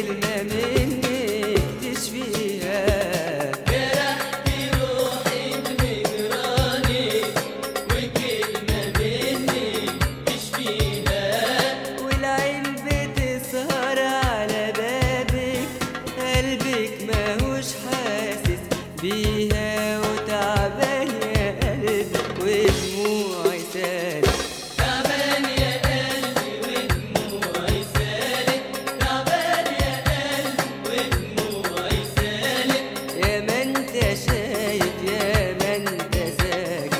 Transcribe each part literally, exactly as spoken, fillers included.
وكلمة منك تشفيها. جرحتي روحي بنجراني وكلمة منك تشفيها. والعين بتسهر على بابك، قلبك ماهوش حاسس بيها، وتعبان يا قلبي ودموعي سالت. تعبان يا قلبي ودموعي سالت. تعبان يا قلبي ودموعي سالت. يا ما انت شايف يا ما انت ساكت.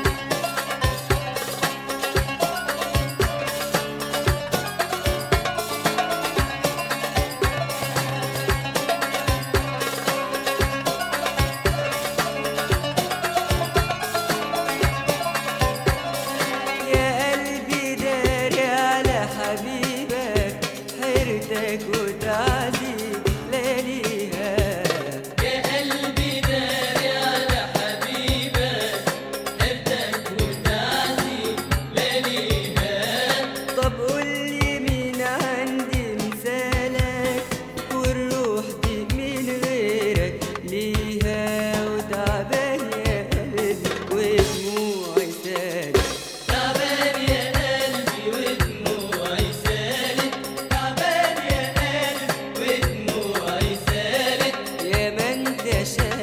يا قلبي داري على حبيبك، حيرتك وتعذيب لياليها. يا قلبي داري على حبيبك، حيرتك وتعذيب لياليها. طب قولي مين عندي مثالك، والروح دي من غيرك ليها، وتعبان يا قلبي ودموعي سالت. تعبان يا قلبي ودموعي سالت. تعبان يا قلبي ودموعي سالت. يا ما انت شايف